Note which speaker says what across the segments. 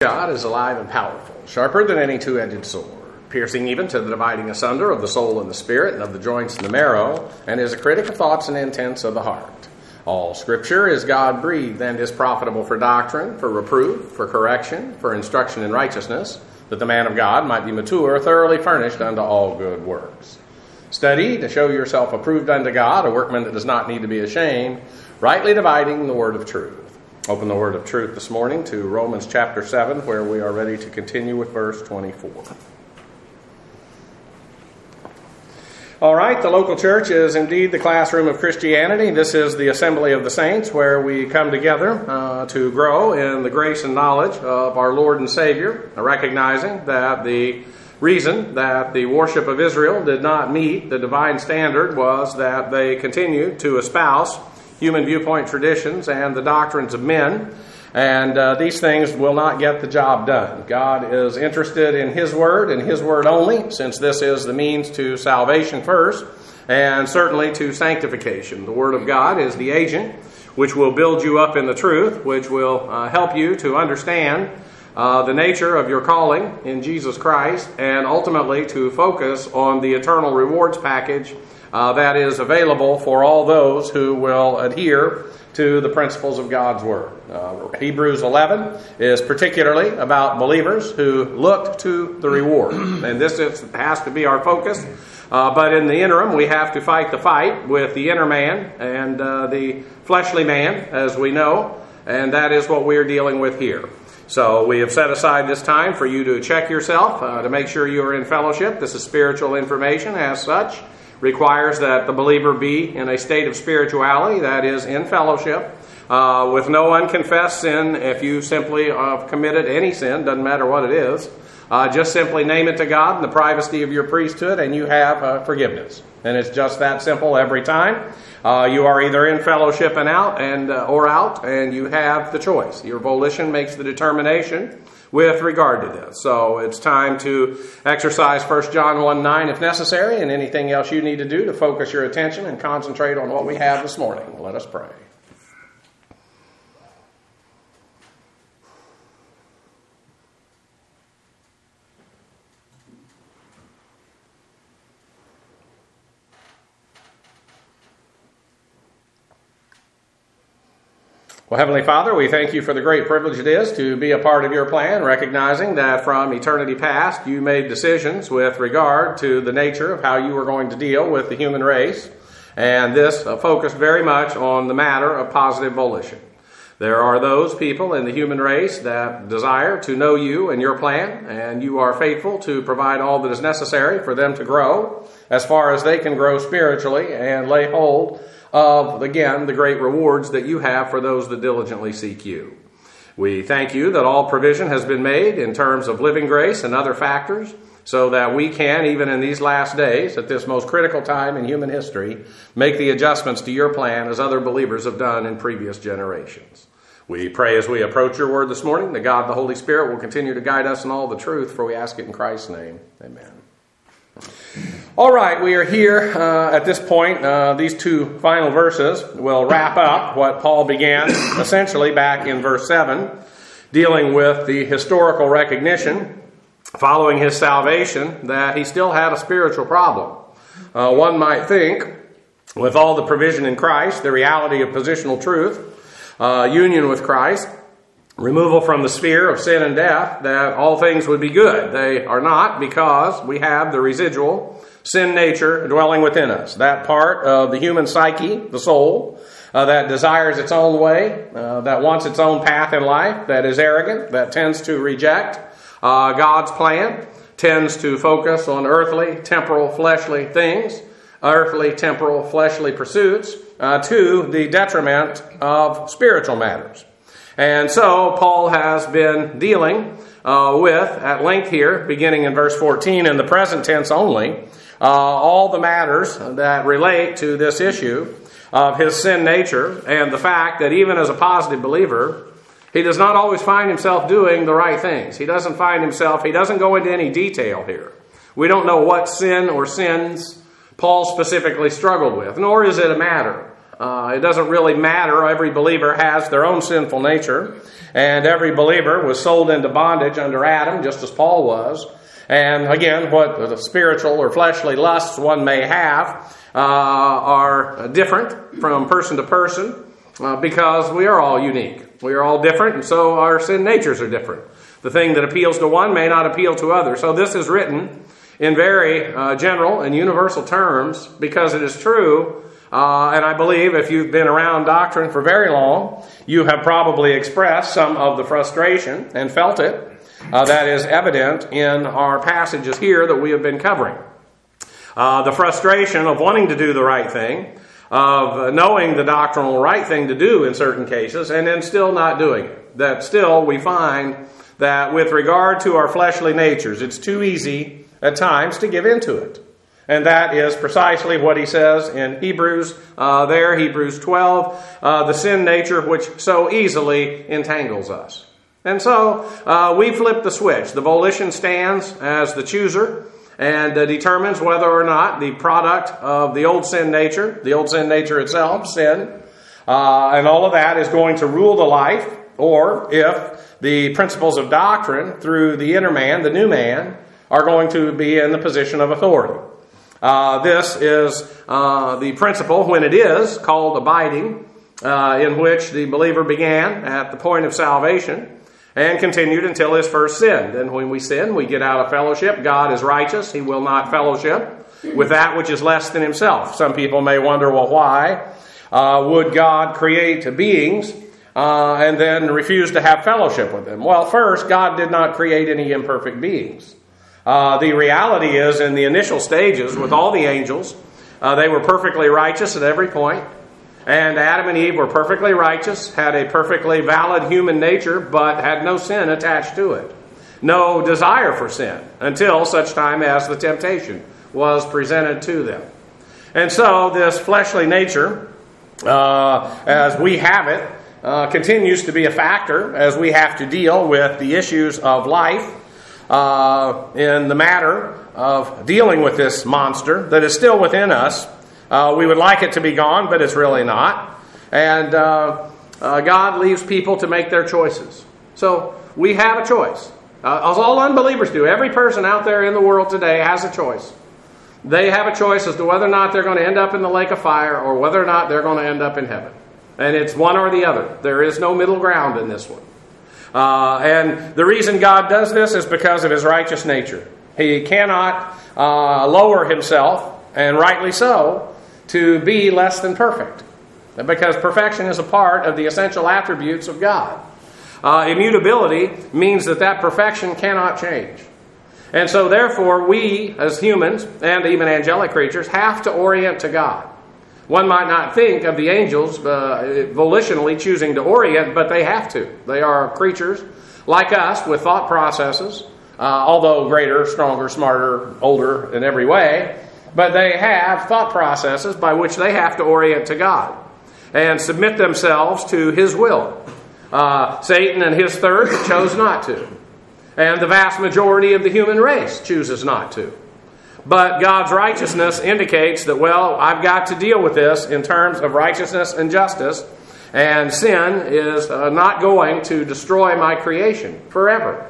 Speaker 1: God is alive and powerful, sharper than any two-edged sword, piercing even to the dividing asunder of the soul and the spirit, and of the joints and the marrow, and is a critic of thoughts and intents of the heart. All Scripture is God-breathed and is profitable for doctrine, for reproof, for correction, for instruction in righteousness, that the man of God might be mature, thoroughly furnished unto all good works. Study to show yourself approved unto God, a workman that does not need to be ashamed, rightly dividing the word of truth. Open the word of truth this morning to Romans chapter 7, where we are ready to continue with verse 24. All right, the local church is indeed the classroom of Christianity. This is the assembly of the saints where we come together to grow in the grace and knowledge of our Lord and Savior, recognizing that the reason that the worship of Israel did not meet the divine standard was that they continued to espouse human viewpoint traditions and the doctrines of men. And these things will not get the job done. God is interested in His Word and His Word only, since this is the means to salvation first, and certainly to sanctification. The Word of God is the agent which will build you up in the truth, which will help you to understand the nature of your calling in Jesus Christ, and ultimately to focus on the eternal rewards package that is available for all those who will adhere to the principles of God's Word. Hebrews 11 is particularly about believers who look to the reward. And this has to be our focus. But in the interim, we have to fight the fight with the inner man and the fleshly man, as we know. And that is what we are dealing with here. So we have set aside this time for you to check yourself, to make sure you are in fellowship. This is spiritual information as such. Requires that the believer be in a state of spirituality, that is, in fellowship, with no unconfessed sin. If you simply have committed any sin, doesn't matter what it is, just simply name it to God in the privacy of your priesthood, and you have forgiveness. And it's just that simple every time. You are either in fellowship and out, or out, and you have the choice. Your volition makes the determination with regard to this. So it's time to exercise 1 John 1:9 if necessary, and anything else you need to do to focus your attention and concentrate on what we have this morning. Let us pray. Well, Heavenly Father, we thank you for the great privilege it is to be a part of your plan, recognizing that from eternity past you made decisions with regard to the nature of how you were going to deal with the human race, and this focused very much on the matter of positive volition. There are those people in the human race that desire to know you and your plan, and you are faithful to provide all that is necessary for them to grow as far as they can grow spiritually and lay hold of, again, the great rewards that you have for those that diligently seek you. We thank you that all provision has been made in terms of living grace and other factors, so that we can, even in these last days, at this most critical time in human history, make the adjustments to your plan as other believers have done in previous generations. We pray as we approach your word this morning that God the Holy Spirit will continue to guide us in all the truth, for we ask it in Christ's name. Amen. All right, we are here at this point. These two final verses will wrap up what Paul began essentially back in verse 7, dealing with the historical recognition following his salvation that he still had a spiritual problem. One might think, with all the provision in Christ, the reality of positional truth, union with Christ, removal from the sphere of sin and death, that all things would be good. They are not, because we have the residual sin nature dwelling within us. That part of the human psyche, the soul, that desires its own way, that wants its own path in life, that is arrogant, that tends to reject God's plan, tends to focus on earthly, temporal, fleshly things, earthly, temporal, fleshly pursuits, to the detriment of spiritual matters. And so Paul has been dealing with, at length here, beginning in verse 14, in the present tense only, all the matters that relate to this issue of his sin nature, and the fact that even as a positive believer, he does not always find himself doing the right things. He doesn't go into any detail here. We don't know what sin or sins Paul specifically struggled with, nor is it a matter it doesn't really matter. Every believer has their own sinful nature, and every believer was sold into bondage under Adam, just as Paul was. And again, what the spiritual or fleshly lusts one may have are different from person to person because we are all unique. We are all different, and so our sin natures are different. The thing that appeals to one may not appeal to others. So this is written in very general and universal terms because it is true. And I believe if you've been around doctrine for very long, you have probably expressed some of the frustration and felt it. That is evident in our passages here that we have been covering. The frustration of wanting to do the right thing, of knowing the doctrinal right thing to do in certain cases, and then still not doing it. That still we find that with regard to our fleshly natures, it's too easy at times to give into it. And that is precisely what he says in Hebrews, Hebrews 12, the sin nature which so easily entangles us. And so we flip the switch. The volition stands as the chooser and determines whether or not the product of the old sin nature itself, sin, and all of that is going to rule the life, or if the principles of doctrine through the inner man, the new man, are going to be in the position of authority. This is the principle, when it is called abiding, in which the believer began at the point of salvation and continued until his first sin. And when we sin, we get out of fellowship. God is righteous. He will not fellowship with that which is less than himself. Some people may wonder, well, why would God create beings and then refuse to have fellowship with them? Well, first, God did not create any imperfect beings. The reality is, in the initial stages with all the angels, they were perfectly righteous at every point. And Adam and Eve were perfectly righteous, had a perfectly valid human nature, but had no sin attached to it. No desire for sin until such time as the temptation was presented to them. And so this fleshly nature, as we have it, continues to be a factor as we have to deal with the issues of life in the matter of dealing with this monster that is still within us. We would like it to be gone, but it's really not. And God leaves people to make their choices. So we have a choice. As all unbelievers do. Every person out there in the world today has a choice. They have a choice as to whether or not they're going to end up in the lake of fire or whether or not they're going to end up in heaven. And it's one or the other. There is no middle ground in this one. And the reason God does this is because of his righteous nature. He cannot lower himself, and rightly so, to be less than perfect. Because perfection is a part of the essential attributes of God. Immutability means that perfection cannot change. And so therefore we, as humans, and even angelic creatures, have to orient to God. One might not think of the angels volitionally choosing to orient, but they have to. They are creatures like us with thought processes, although greater, stronger, smarter, older in every way. But they have thought processes by which they have to orient to God and submit themselves to his will. Satan and his third chose not to. And the vast majority of the human race chooses not to. But God's righteousness indicates that, well, I've got to deal with this in terms of righteousness and justice. And sin is not going to destroy my creation forever.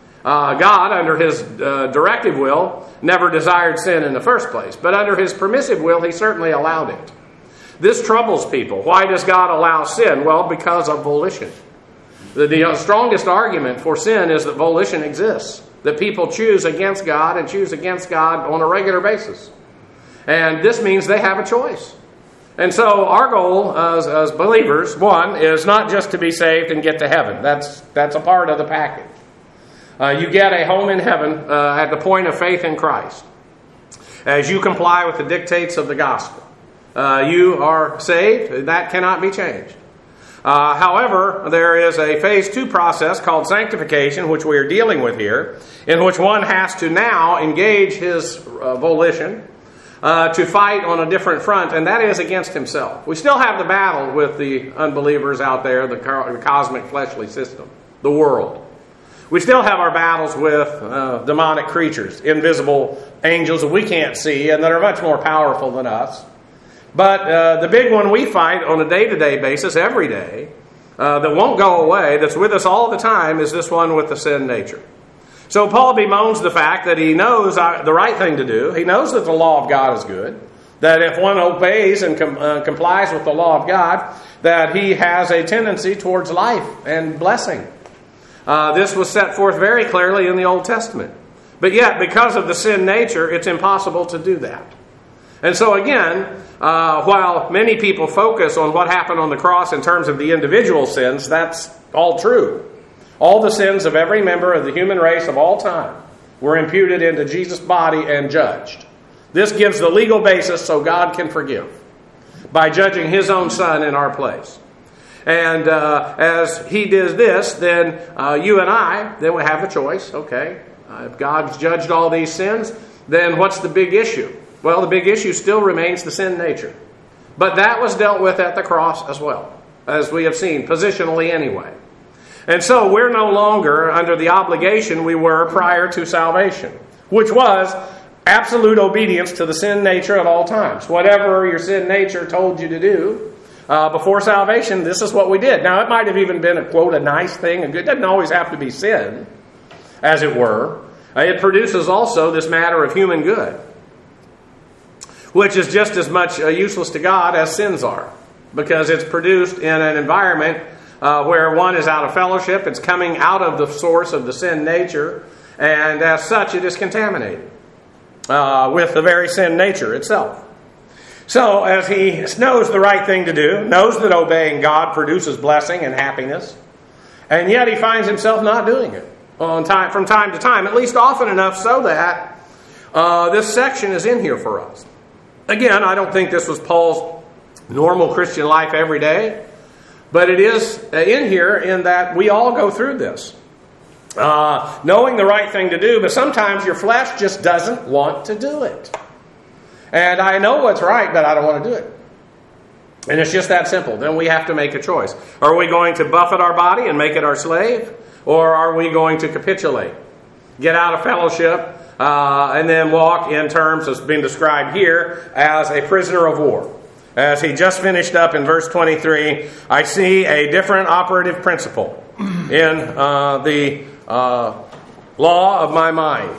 Speaker 1: God, under his directive will, never desired sin in the first place. But under his permissive will, he certainly allowed it. This troubles people. Why does God allow sin? Well, because of volition. The strongest argument for sin is that volition exists. That people choose against God and choose against God on a regular basis. And this means they have a choice. And so our goal as believers, one, is not just to be saved and get to heaven. That's a part of the package. You get a home in heaven at the point of faith in Christ. As you comply with the dictates of the gospel. You are saved. That cannot be changed. However, there is a phase 2 process called sanctification, which we are dealing with here, in which one has to now engage his volition to fight on a different front, and that is against himself. We still have the battle with the unbelievers out there, the cosmic fleshly system, the world. We still have our battles with demonic creatures, invisible angels that we can't see and that are much more powerful than us. But the big one we fight on a day-to-day basis, every day, that won't go away, that's with us all the time, is this one with the sin nature. So Paul bemoans the fact that he knows the right thing to do. He knows that the law of God is good. That if one obeys and complies with the law of God, that he has a tendency towards life and blessing. This was set forth very clearly in the Old Testament. But yet, because of the sin nature, it's impossible to do that. And so again, while many people focus on what happened on the cross in terms of the individual sins, that's all true. All the sins of every member of the human race of all time were imputed into Jesus' body and judged. This gives the legal basis so God can forgive by judging His own Son in our place. And as He does this, then you and I, then we have a choice. Okay, if God's judged all these sins, then what's the big issue? Well, the big issue still remains the sin nature. But that was dealt with at the cross as well, as we have seen, positionally anyway. And so we're no longer under the obligation we were prior to salvation, which was absolute obedience to the sin nature at all times. Whatever your sin nature told you to do before salvation, this is what we did. Now, it might have even been, a nice thing. It doesn't always have to be sin, as it were. It produces also this matter of human good, which is just as much useless to God as sins are, because it's produced in an environment where one is out of fellowship. It's coming out of the source of the sin nature, and as such, it is contaminated with the very sin nature itself. So, as he knows the right thing to do, knows that obeying God produces blessing and happiness, and yet he finds himself not doing it from time to time, at least often enough so that this section is in here for us. Again, I don't think this was Paul's normal Christian life every day, but it is in here in that we all go through this. Knowing the right thing to do, but sometimes your flesh just doesn't want to do it. And I know what's right, but I don't want to do it. And it's just that simple. Then we have to make a choice. Are we going to buffet our body and make it our slave? Or are we going to capitulate? Get out of fellowship and then walk in terms as being described here as a prisoner of war. As he just finished up in verse 23, I see a different operative principle in the law of my mind,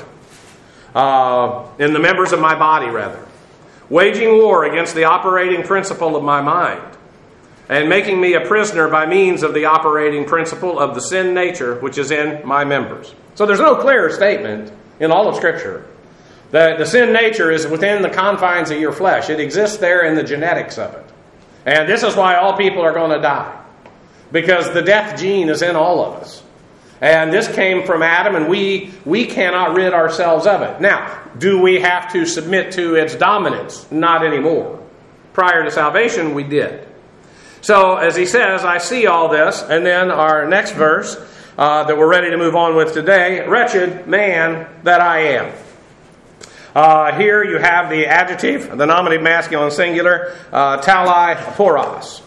Speaker 1: in the members of my body, rather. Waging war against the operating principle of my mind, and making me a prisoner by means of the operating principle of the sin nature which is in my members. So there's no clearer statement in all of Scripture that the sin nature is within the confines of your flesh. It exists there in the genetics of it. And this is why all people are going to die, because the death gene is in all of us. And this came from Adam, and we cannot rid ourselves of it. Now, do we have to submit to its dominance? Not anymore. Prior to salvation, we did. So, as he says, I see all this. And then our next verse that we're ready to move on with today, wretched man that I am. Here you have the adjective, the nominative masculine singular, talai poros.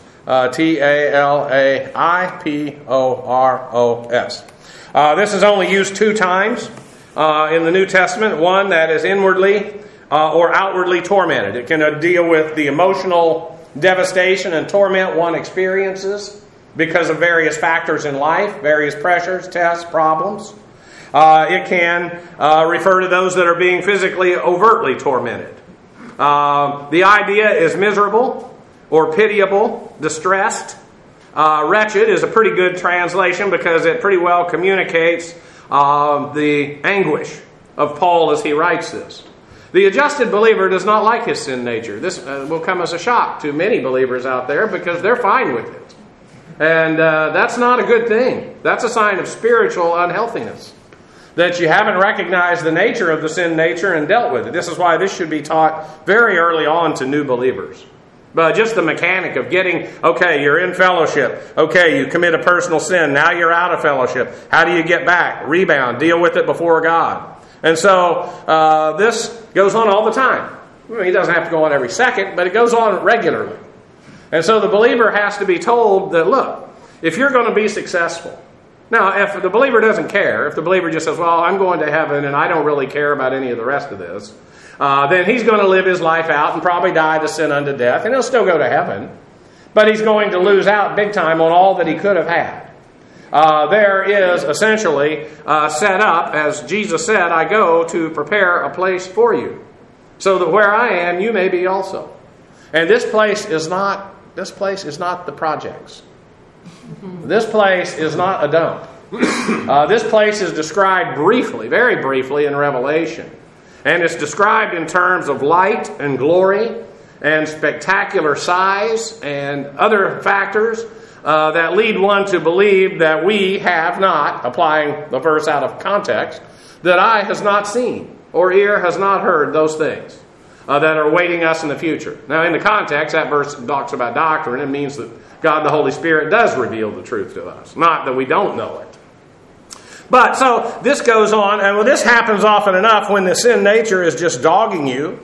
Speaker 1: T-A-L-A-I-P-O-R-O-S. This is only used 2 times in the New Testament. One that is inwardly or outwardly tormented. It can deal with the emotional devastation and torment one experiences because of various factors in life, various pressures, tests, problems. It can refer to those that are being physically overtly tormented. The idea is miserable or pitiable, distressed. Wretched is a pretty good translation because it pretty well communicates the anguish of Paul as he writes this. The adjusted believer does not like his sin nature. This will come as a shock to many believers out there because they're fine with it. And that's not a good thing. That's a sign of spiritual unhealthiness, that you haven't recognized the nature of the sin nature and dealt with it. This is why this should be taught very early on to new believers. But just the mechanic of getting, okay, you're in fellowship. Okay, you commit a personal sin. Now you're out of fellowship. How do you get back? Rebound. Deal with it before God. And so this goes on all the time. I mean, it doesn't have to go on every second, but it goes on regularly. And so the believer has to be told that, look, if you're going to be successful. Now, if the believer doesn't care, if the believer just says, well, I'm going to heaven and I don't really care about any of the rest of this, then he's going to live his life out and probably die to sin unto death, and he'll still go to heaven. But he's going to lose out big time on all that he could have had. There is essentially set up, as Jesus said, I go to prepare a place for you, so that where I am, you may be also. And this place is not the projects. This place is not a dump. This place is described briefly, very briefly, in Revelation. And it's described in terms of light and glory and spectacular size and other factors that lead one to believe that we have not, applying the verse out of context, that eye has not seen or ear has not heard those things that are awaiting us in the future. Now, in the context, that verse talks about doctrine. It means that God the Holy Spirit does reveal the truth to us, not that we don't know it. But so this goes on, and this happens often enough when the sin nature is just dogging you.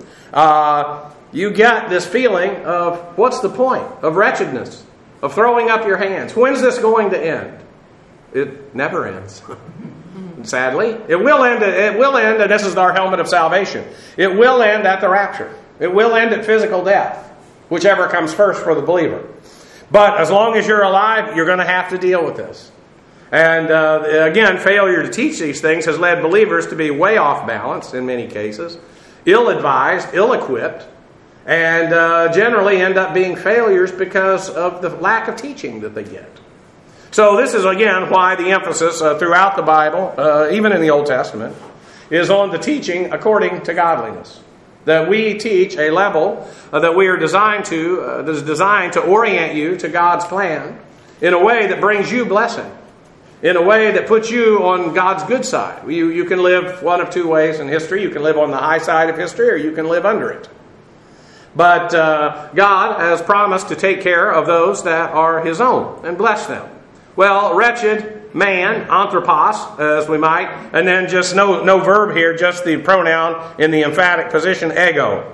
Speaker 1: You get this feeling of, what's the point? Of wretchedness, of throwing up your hands. When's this going to end? It never ends. Sadly, it will end, and this is our helmet of salvation. It will end at the rapture. It will end at physical death, whichever comes first for the believer. But as long as you're alive, you're going to have to deal with this. And again, failure to teach these things has led believers to be way off balance in many cases, ill-advised, ill-equipped, and generally end up being failures because of the lack of teaching that they get. So this is, again, why the emphasis throughout the Bible, even in the Old Testament, is on the teaching according to godliness. That we teach a level that we are designed to, that is designed to orient you to God's plan in a way that brings you blessing, in a way that puts you on God's good side. You can live one of two ways in history. You can live on the high side of history, or you can live under it. But God has promised to take care of those that are His own and bless them. Well, wretched man, anthropos, as we might, and then just no verb here, just the pronoun in the emphatic position, ego.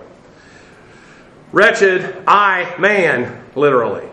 Speaker 1: Wretched, I, man, literally.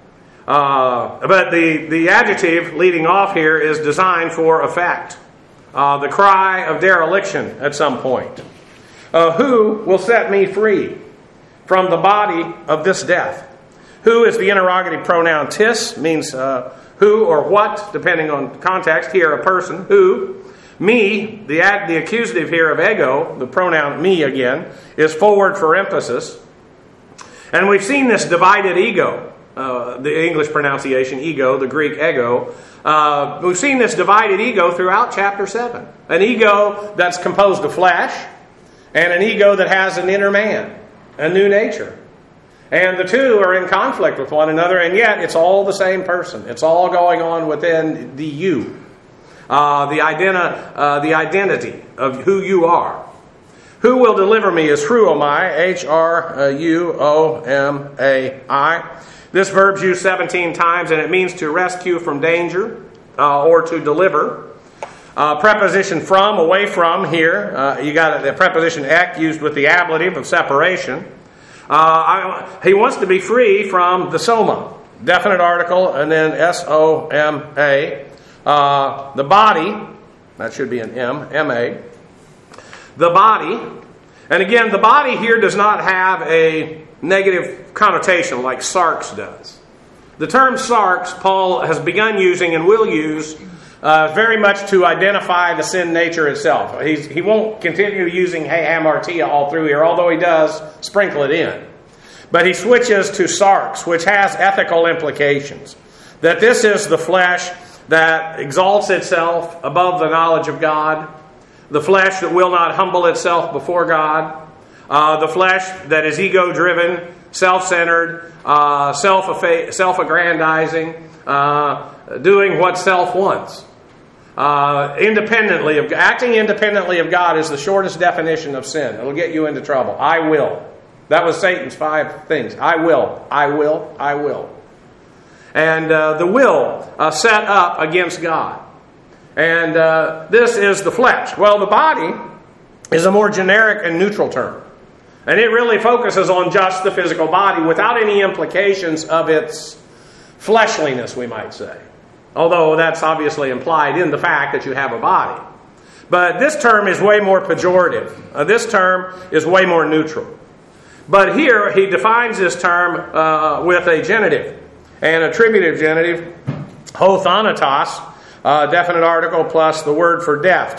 Speaker 1: But the adjective leading off here is designed for effect. The cry of dereliction at some point. Who will set me free from the body of this death? Who is the interrogative pronoun tis, means who or what, depending on context. Here, a person. Who. Me, the accusative here of ego, the pronoun me again, is forward for emphasis. And we've seen this divided ego, the English pronunciation ego, the Greek ego. We've seen this divided ego throughout chapter 7. An ego that's composed of flesh, and an ego that has an inner man, a new nature. And the two are in conflict with one another, and yet it's all the same person. It's all going on within the you. The identity of who you are. Who will deliver me is hruomai, H-R-U-O-M-A-I. This verb's used 17 times, and it means to rescue from danger or to deliver. Preposition from, away from here. You got the preposition ek used with the ablative of separation. He wants to be free from the soma, definite article, and then S-O-M-A. The body, that should be an M, M-A. The body, and again, the body here does not have a negative connotation like sarx does. The term sarx, Paul has begun using and will use very much to identify the sin nature itself. He won't continue using hey hamartia all through here, although he does sprinkle it in. But he switches to sarx, which has ethical implications. That this is the flesh that exalts itself above the knowledge of God, the flesh that will not humble itself before God, the flesh that is ego-driven, self-centered, self-aggrandizing, doing what self wants. Acting independently of God is the shortest definition of sin. It'll get you into trouble. I will. That was Satan's 5 things. I will, I will, I will. And the will set up against God. And this is the flesh. Well, the body is a more generic and neutral term. And it really focuses on just the physical body without any implications of its fleshliness, we might say. Although that's obviously implied in the fact that you have a body. But this term is way more pejorative. This term is way more neutral. But here he defines this term with a genitive, an attributive genitive, ho thanatos, definite article plus the word for death,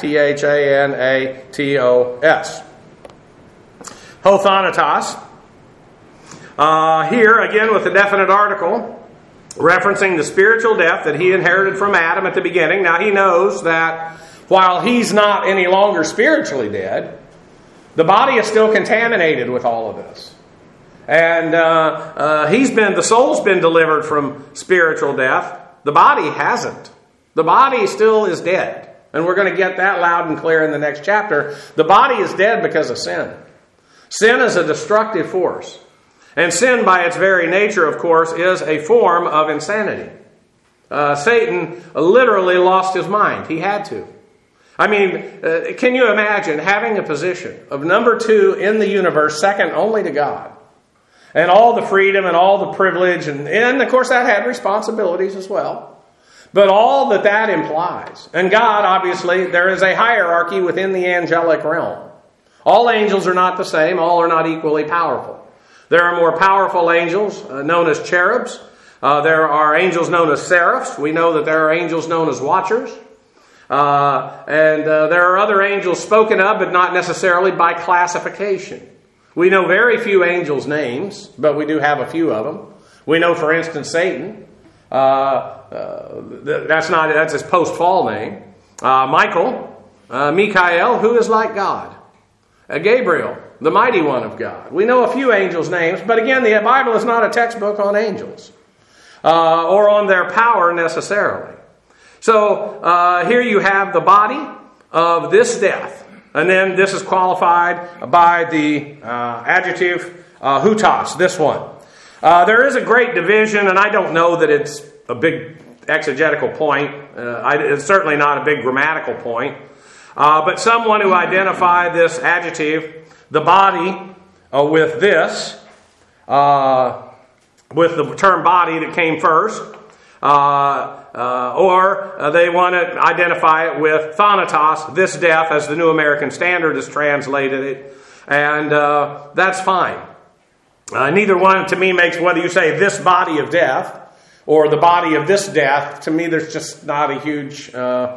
Speaker 1: Thanatos. Ho thanatos. Here, again, with the definite article, referencing the spiritual death that he inherited from Adam at the beginning. Now, he knows that while he's not any longer spiritually dead, the body is still contaminated with all of this. And the soul's been delivered from spiritual death. The body hasn't. The body still is dead. And we're going to get that loud and clear in the next chapter. The body is dead because of sin. Sin is a destructive force. And sin, by its very nature, of course, is a form of insanity. Satan literally lost his mind. He had to. I mean, can you imagine having a position of number 2 in the universe, second only to God, and all the freedom and all the privilege, and of course that had responsibilities as well, but all that implies. And God, obviously, there is a hierarchy within the angelic realm. All angels are not the same. All are not equally powerful. There are more powerful angels known as cherubs. There are angels known as seraphs. We know that there are angels known as watchers. And there are other angels spoken of, but not necessarily by classification. We know very few angels' names, but we do have a few of them. We know, for instance, Satan. That's his post-fall name. Michael, Michael, who is like God. Gabriel, the mighty one of God. We know a few angels' names, but again, the Bible is not a textbook on angels or on their power necessarily. So here you have the body of this death, and then this is qualified by the adjective hutos, this one. There is a great division, and I don't know that it's a big exegetical point. It's certainly not a big grammatical point. But some want to identify this adjective, the body, with this, with the term body that came first, or they want to identify it with thanatos, this death, as the New American Standard has translated it, and that's fine. Neither one to me makes, whether you say this body of death or the body of this death, to me there's just not a huge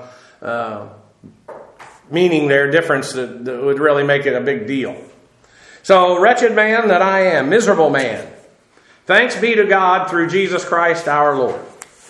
Speaker 1: meaning there, difference that would really make it a big deal. So, wretched man that I am, miserable man, thanks be to God through Jesus Christ our Lord.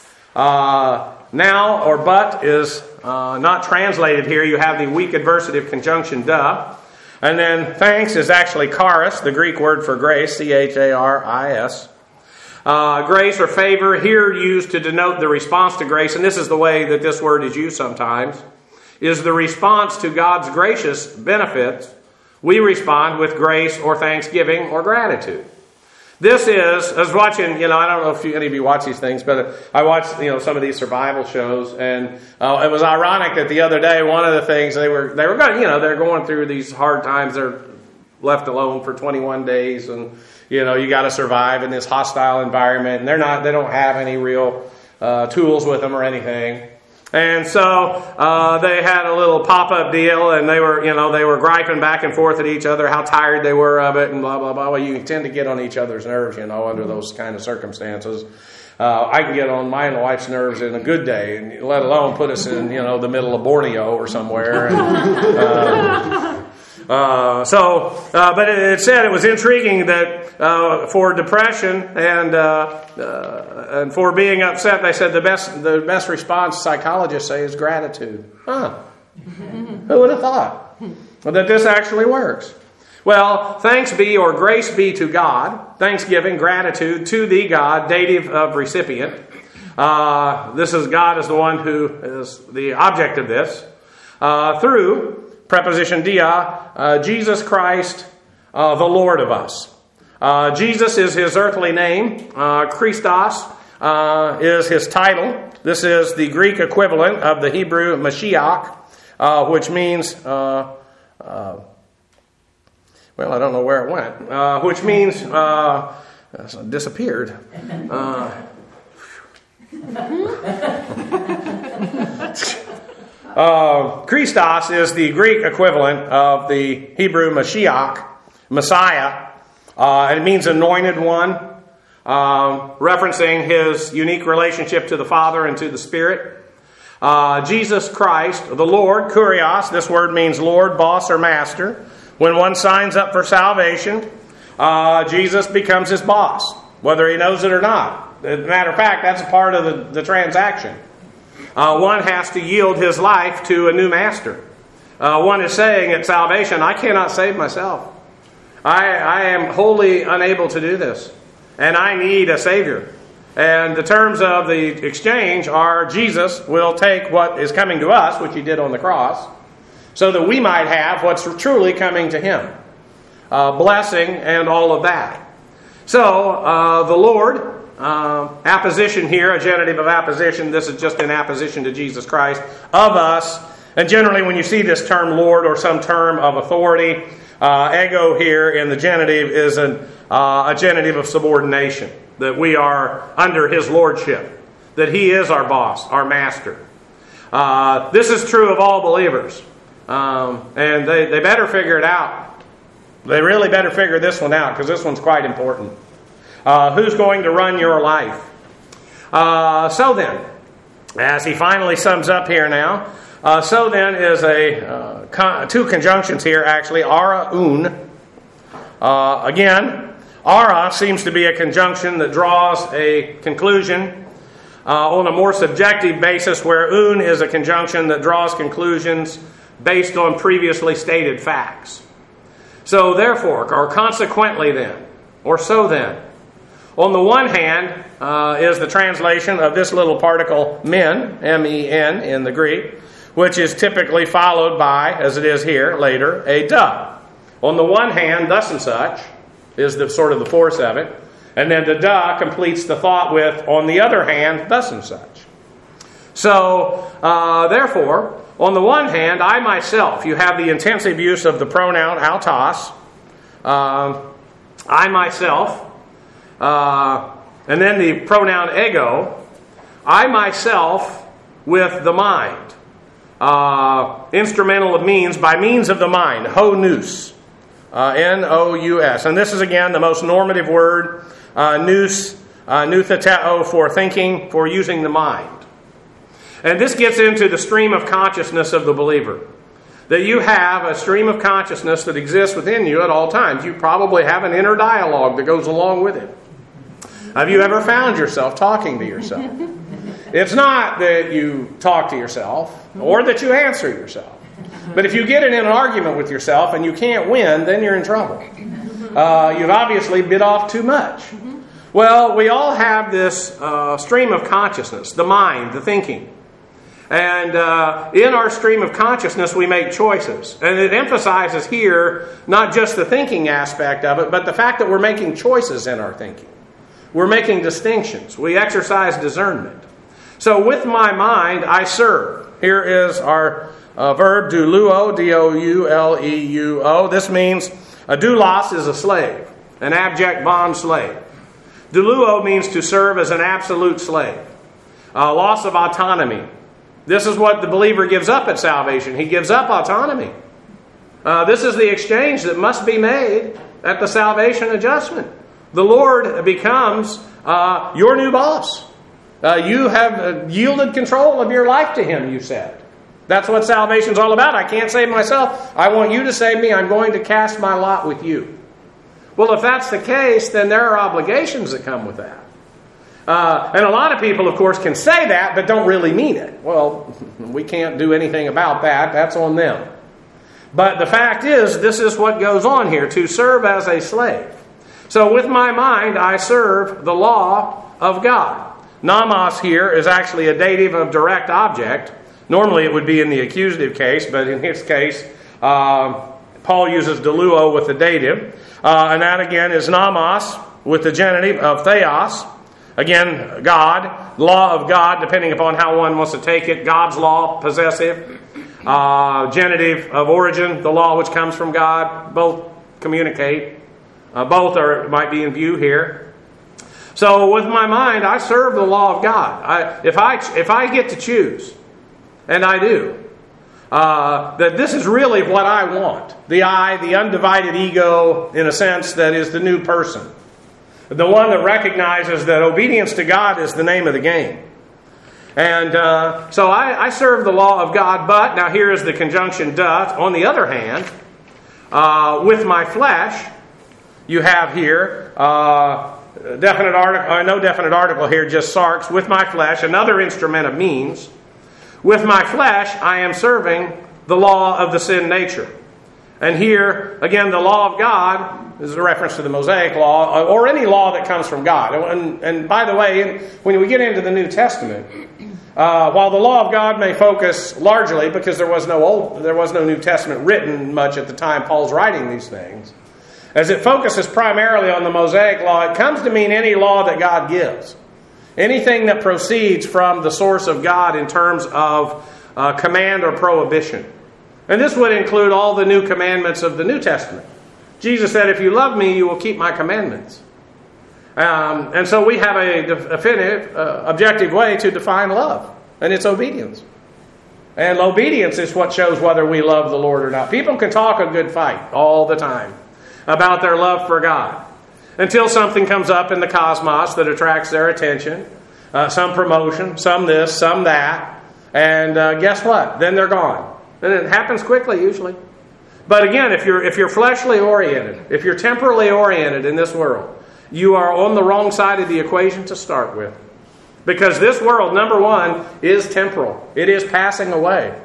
Speaker 1: Now, or but, is not translated here. You have the weak adversative conjunction, duh. And then thanks is actually charis, the Greek word for grace, charis. Grace or favor, here used to denote the response to grace, and this is the way that this word is used sometimes, is the response to God's gracious benefits. We respond with grace or thanksgiving or gratitude. This is, I was watching, I don't know if any of you watch these things, but I watched, some of these survival shows, and it was ironic that the other day, one of the things they were going, they're going through these hard times. They're left alone for 21 days, and you got to survive in this hostile environment, and they don't have any real tools with them or anything. And so they had a little pop-up deal, and they were griping back and forth at each other how tired they were of it, and blah blah blah. Well, you tend to get on each other's nerves, under those kind of circumstances. I can get on my wife's nerves in a good day, and let alone put us in the middle of Borneo or somewhere. But it said it was intriguing that for depression and for being upset, they said the best response, psychologists say, is gratitude. Who would have thought that this actually works? Well, thanks be or grace be to God, thanksgiving, gratitude to the God, dative of recipient. This is God is the one who is the object of this. Through preposition dia, Jesus Christ, the Lord of us. Jesus is his earthly name. Christos is his title. This is the Greek equivalent of the Hebrew Mashiach, which means, I don't know where it went, which means, disappeared. Christos is the Greek equivalent of the Hebrew Mashiach, Messiah, and it means anointed one, referencing his unique relationship to the Father and to the Spirit. Jesus Christ, the Lord, Kurios, this word means Lord, boss, or master. When one signs up for salvation, Jesus becomes his boss, whether he knows it or not. As a matter of fact, that's a part of the transaction. One has to yield his life to a new master. One is saying at salvation, I cannot save myself. I am wholly unable to do this. And I need a Savior. And the terms of the exchange are Jesus will take what is coming to us, which he did on the cross, so that we might have what's truly coming to him. Blessing and all of that. So, the Lord, apposition here, a genitive of apposition, this is just in apposition to Jesus Christ, of us. And generally when you see this term Lord or some term of authority, ego here in the genitive is a genitive of subordination. That we are under his lordship. That he is our boss, our master. This is true of all believers. And they better figure it out. They really better figure this one out, because this one's quite important. Who's going to run your life? So then, as he finally sums up here now, so then is two conjunctions here actually, ara, un. Again, ara seems to be a conjunction that draws a conclusion on a more subjective basis, where un is a conjunction that draws conclusions based on previously stated facts. So therefore, or consequently then, or so then. On the one hand is the translation of this little particle men, M-E-N in the Greek, which is typically followed by, as it is here later, a da. On the one hand, thus and such, is the sort of the force of it. And then the da completes the thought with, on the other hand, thus and such. So, therefore, on the one hand, I myself, you have the intensive use of the pronoun autos, I myself, and then the pronoun ego, I myself with the mind. Instrumental of means, by means of the mind, ho nous. N-O-U-S. And this is again the most normative word, nous, noutheteo, for thinking, for using the mind. And this gets into the stream of consciousness of the believer. That you have a stream of consciousness that exists within you at all times. You probably have an inner dialogue that goes along with it. Have you ever found yourself talking to yourself? It's not that you talk to yourself or that you answer yourself. But if you get in an argument with yourself and you can't win, then you're in trouble. You've obviously bit off too much. Well, we all have this stream of consciousness, the mind, the thinking. And in our stream of consciousness, we make choices. And it emphasizes here not just the thinking aspect of it, but the fact that we're making choices in our thinking. We're making distinctions. We exercise discernment. So with my mind, I serve. Here is our verb douleuo, D-O-U-L-E-U-O. This means a doulos is a slave, an abject bond slave. Douleuo means to serve as an absolute slave. Loss of autonomy. This is what the believer gives up at salvation. He gives up autonomy. This is the exchange that must be made at the salvation adjustment. The Lord becomes your new boss. You have yielded control of your life to Him, you said. That's what salvation's all about. I can't save myself. I want you to save me. I'm going to cast my lot with you. Well, if that's the case, then there are obligations that come with that. And a lot of people, of course, can say that, but don't really mean it. Well, we can't do anything about that. That's on them. But the fact is, this is what goes on here, to serve as a slave. So with my mind, I serve the law of God. Nomos here is actually a dative of direct object. Normally it would be in the accusative case, but in his case, Paul uses douleuo with the dative. And that again is nomos with the genitive of theos. Again, God, law of God, depending upon how one wants to take it. God's law, possessive. Genitive of origin, the law which comes from God. Both communicate. Both might be in view here. So with my mind, I serve the law of God. If I get to choose, and I do, that this is really what I want. The I, the undivided ego, in a sense, that is the new person. The one that recognizes that obedience to God is the name of the game. And so I serve the law of God, but, now here is the conjunction doth. On the other hand, with my flesh, you have here, definite article, no definite article here, just sarx, with my flesh, another instrument of means. With my flesh, I am serving the law of the sin nature. And here, again, the law of God is a reference to the Mosaic law, or any law that comes from God. And by the way, when we get into the New Testament, while the law of God may focus largely, because there was no New Testament written much at the time Paul's writing these things, as it focuses primarily on the Mosaic law, it comes to mean any law that God gives. Anything that proceeds from the source of God in terms of command or prohibition. And this would include all the new commandments of the New Testament. Jesus said, if you love me, you will keep my commandments. And so we have a definitive, objective way to define love. And it's obedience. And obedience is what shows whether we love the Lord or not. People can talk a good fight all the time about their love for God, until something comes up in the cosmos that attracts their attention. Some promotion, some this, some that. And guess what? Then they're gone. And it happens quickly usually. But again, if you're fleshly oriented, if you're temporally oriented in this world, you are on the wrong side of the equation to start with. Because this world, number one, is temporal. It is passing away.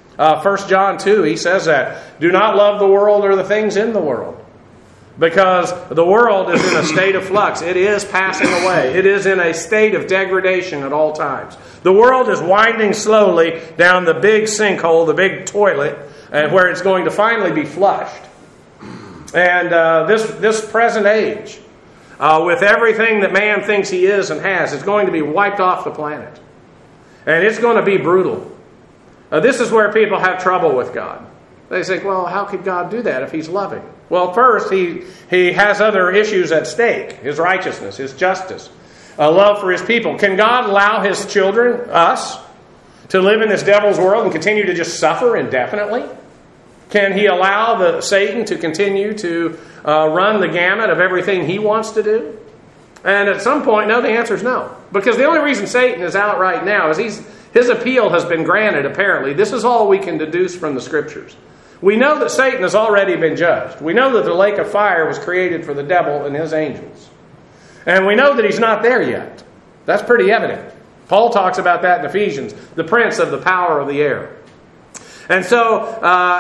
Speaker 1: 1 John 2, he says that. Do not love the world or the things in the world. Because the world is in a state of flux. It is passing away. It is in a state of degradation at all times. The world is winding slowly down the big sinkhole, the big toilet, and where it's going to finally be flushed. And this present age, with everything that man thinks he is and has, is going to be wiped off the planet. And it's going to be brutal. This is where people have trouble with God. They say, well, how could God do that if He's loving? Well, first, He has other issues at stake. His righteousness, His justice, a love for His people. Can God allow His children, us, to live in this devil's world and continue to just suffer indefinitely? Can He allow Satan to continue to run the gamut of everything he wants to do? And at some point, no, the answer is no. Because the only reason Satan is out right now is his appeal has been granted, apparently. This is all we can deduce from the Scriptures. We know that Satan has already been judged. We know that the lake of fire was created for the devil and his angels. And we know that he's not there yet. That's pretty evident. Paul talks about that in Ephesians, the prince of the power of the air. And so,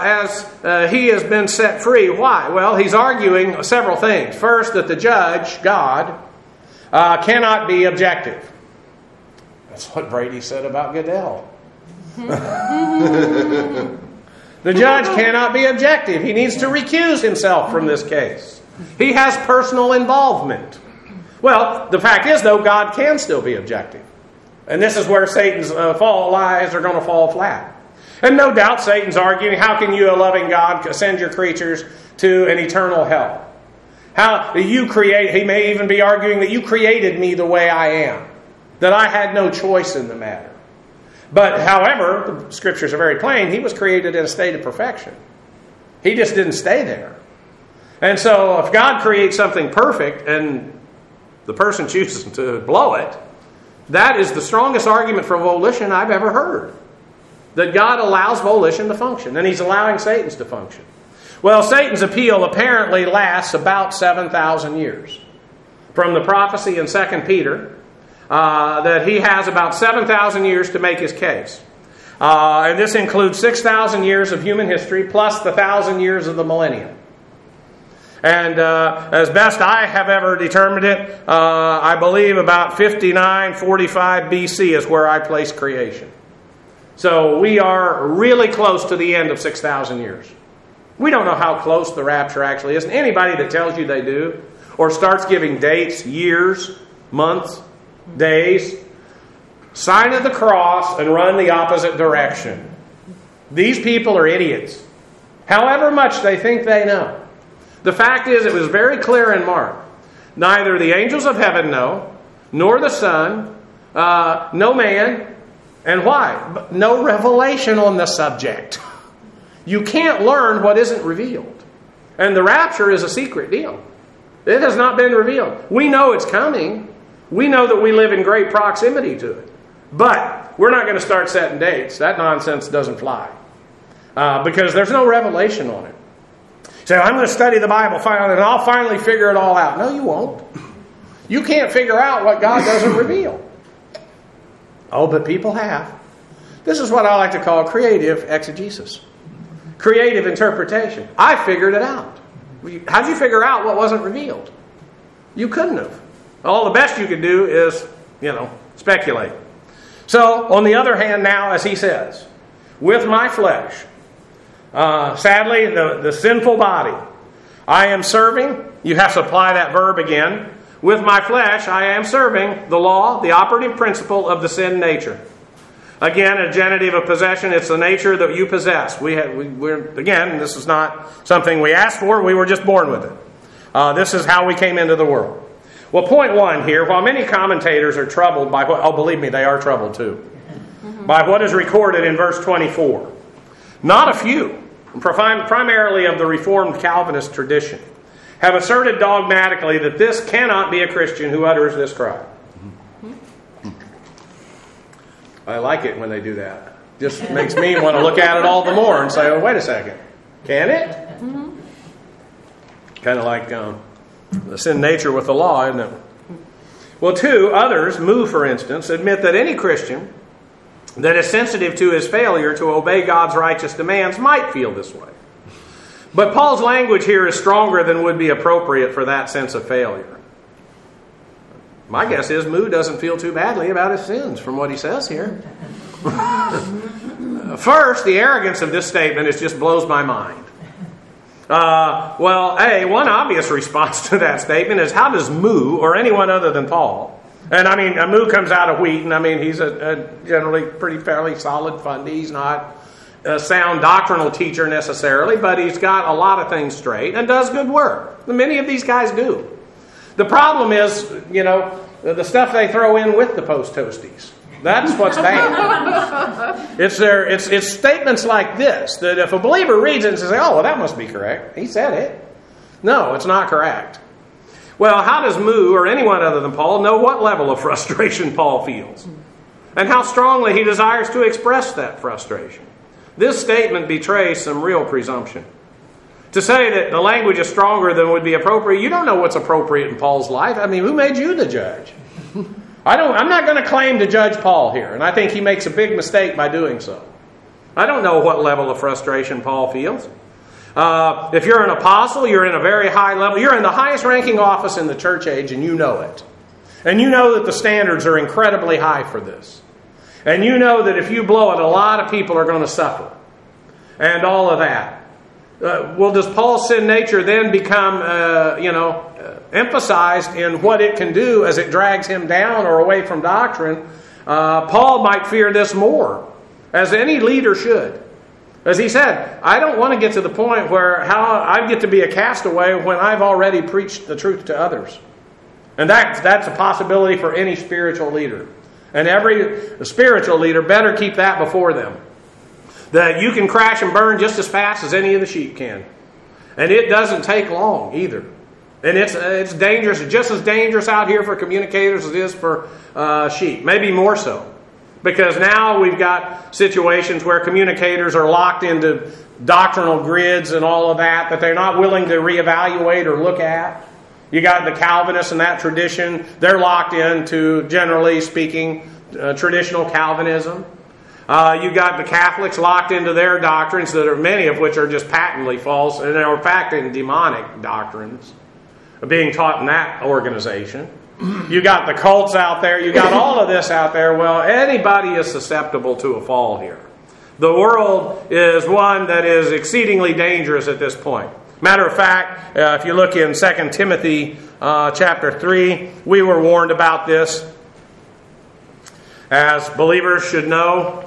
Speaker 1: as he has been set free, why? Well, he's arguing several things. First, that the judge, God, cannot be objective. That's what Brady said about Goodell. The judge cannot be objective. He needs to recuse himself from this case. He has personal involvement. Well, the fact is, though, God can still be objective. And this is where Satan's lies are going to fall flat. And no doubt Satan's arguing, how can you, a loving God, send your creatures to an eternal hell? He may even be arguing that you created me the way I am, that I had no choice in the matter. But, however, the Scriptures are very plain, he was created in a state of perfection. He just didn't stay there. And so, if God creates something perfect and the person chooses to blow it, that is the strongest argument for volition I've ever heard. That God allows volition to function, and He's allowing Satan's to function. Well, Satan's appeal apparently lasts about 7,000 years. From the prophecy in 2 Peter, that he has about 7,000 years to make his case. And this includes 6,000 years of human history plus the 1,000 years of the millennium. And as best I have ever determined it, I believe about 5945 BC is where I place creation. So we are really close to the end of 6,000 years. We don't know how close the rapture actually is. And anybody that tells you they do, or starts giving dates, years, months, days, sign of the cross and run the opposite direction. These people are idiots. However much they think they know. The fact is, it was very clear in Mark. Neither the angels of heaven know, nor the Son, no man. And why? No revelation on the subject. You can't learn what isn't revealed. And the rapture is a secret deal. It has not been revealed. We know it's coming. We know that we live in great proximity to it. But we're not going to start setting dates. That nonsense doesn't fly. Because there's no revelation on it. So I'm going to study the Bible finally, and I'll finally figure it all out. No, you won't. You can't figure out what God doesn't reveal. Oh, but people have. This is what I like to call creative exegesis. Creative interpretation. I figured it out. How did you figure out what wasn't revealed? You couldn't have. All the best you could do is, speculate. So, on the other hand now, as he says, with my flesh, sadly, the sinful body, I am serving. You have to apply that verb again. With my flesh, I am serving the law, the operative principle of the sin nature. Again, a genitive of possession, it's the nature that you possess. Again, this is not something we asked for, we were just born with it. This is how we came into the world. Well, point one here, while many commentators are troubled by believe me, they are troubled too, by what is recorded in verse 24. Not a few, primarily of the Reformed Calvinist tradition, have asserted dogmatically that this cannot be a Christian who utters this cry. I like it when they do that. Just makes me want to look at it all the more and say, oh, wait a second. Can it? Mm-hmm. Kind of like the sin nature with the law, isn't it? Well, two, others, Moo, for instance, admit that any Christian that is sensitive to his failure to obey God's righteous demands might feel this way. But Paul's language here is stronger than would be appropriate for that sense of failure. My guess is Moo doesn't feel too badly about his sins from what he says here. First, the arrogance of this statement just blows my mind. One obvious response to that statement is, how does Moo, or anyone other than Paul, and I mean, Moo comes out of Wheaton, he's a generally fairly solid fundie, he's not a sound doctrinal teacher necessarily, but he's got a lot of things straight and does good work. Many of these guys do. The problem is, the stuff they throw in with the post-toasties. That's what's bad. It's statements like this, that if a believer reads it and says, oh, well, that must be correct. He said it. No, it's not correct. Well, how does Moo, or anyone other than Paul, know what level of frustration Paul feels? And how strongly he desires to express that frustration? This statement betrays some real presumption. To say that the language is stronger than would be appropriate, you don't know what's appropriate in Paul's life. Who made you the judge? I'm not going to claim to judge Paul here, and I think he makes a big mistake by doing so. I don't know what level of frustration Paul feels. If you're an apostle, you're in a very high level. You're in the highest ranking office in the church age, and you know it. And you know that the standards are incredibly high for this. And you know that if you blow it, a lot of people are going to suffer. And all of that. Does Paul's sin nature then become, emphasized in what it can do as it drags him down or away from doctrine? Paul might fear this more, as any leader should. As he said, I don't want to get to the point where I get to be a castaway when I've already preached the truth to others. And that's a possibility for any spiritual leader. And every spiritual leader better keep that before them. That you can crash and burn just as fast as any of the sheep can. And it doesn't take long either. And it's dangerous, just as dangerous out here for communicators as it is for sheep. Maybe more so. Because now we've got situations where communicators are locked into doctrinal grids and all of that they're not willing to reevaluate or look at. You got the Calvinists and that tradition. They're locked into, generally speaking, traditional Calvinism. You got the Catholics locked into their doctrines, that are many of which are just patently false, and are in fact in demonic doctrines being taught in that organization. You got the cults out there. You got all of this out there. Well, anybody is susceptible to a fall here. The world is one that is exceedingly dangerous at this point. Matter of fact, if you look in 2 Timothy chapter 3, we were warned about this. As believers should know,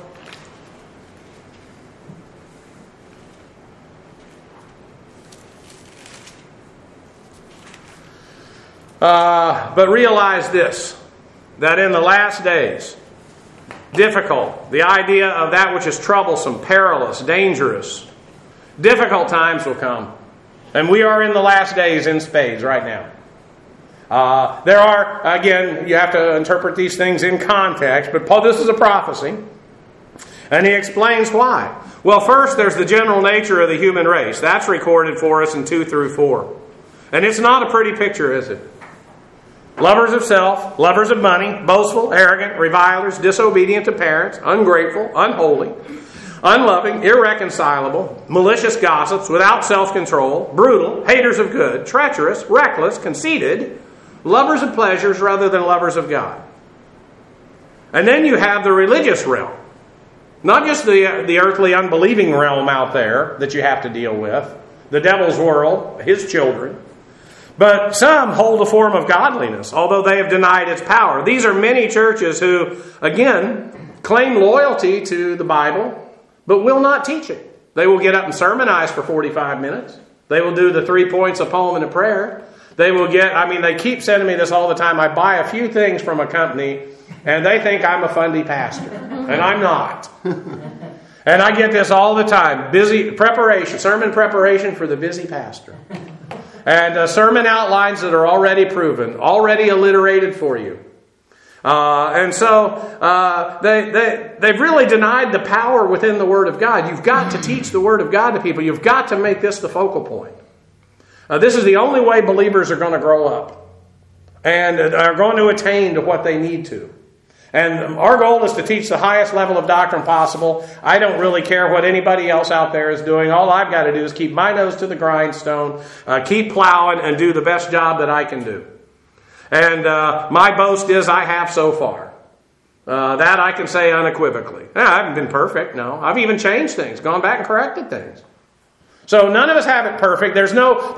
Speaker 1: but realize this, that in the last days, difficult, the idea of that which is troublesome, perilous, dangerous, Difficult times will come. And we are in the last days in spades right now. There are, again, you have to interpret these things in context, but Paul, this is a prophecy. And he explains why. Well, first, there's the general nature of the human race. That's recorded for us in 2 through 4. And it's not a pretty picture, is it? Lovers of self, lovers of money, boastful, arrogant, revilers, disobedient to parents, ungrateful, unholy, unloving, irreconcilable, malicious gossips, without self-control, brutal, haters of good, treacherous, reckless, conceited, lovers of pleasures rather than lovers of God. And then you have the religious realm. Not just the earthly unbelieving realm out there that you have to deal with, the devil's world, his children. But some hold a form of godliness, although they have denied its power. These are many churches who, again, claim loyalty to the Bible, but will not teach it. They will get up and sermonize for 45 minutes. They will do the 3 points, a poem, and a prayer. They will they keep sending me this all the time. I buy a few things from a company, and they think I'm a fundy pastor. And I'm not. And I get this all the time. Sermon preparation for the busy pastor. And sermon outlines that are already proven, already alliterated for you. And so they've really denied the power within the Word of God. You've got to teach the Word of God to people. You've got to make this the focal point. This is the only way believers are going to grow up and are going to attain to what they need to. And our goal is to teach the highest level of doctrine possible. I don't really care what anybody else out there is doing. All I've got to do is keep my nose to the grindstone, keep plowing, and do the best job that I can do. And my boast is I have so far. That I can say unequivocally. I haven't been perfect, no. I've even changed things, gone back and corrected things. So none of us have it perfect. There's no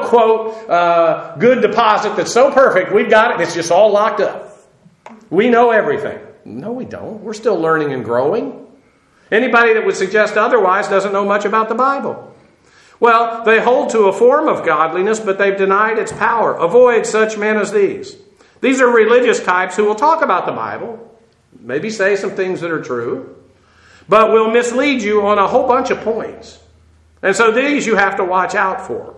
Speaker 1: quote, good deposit that's so perfect, we've got it, and it's just all locked up. We know everything. No, we don't. We're still learning and growing. Anybody that would suggest otherwise doesn't know much about the Bible. Well, they hold to a form of godliness, but they've denied its power. Avoid such men as these. These are religious types who will talk about the Bible, maybe say some things that are true, but will mislead you on a whole bunch of points. And so these you have to watch out for.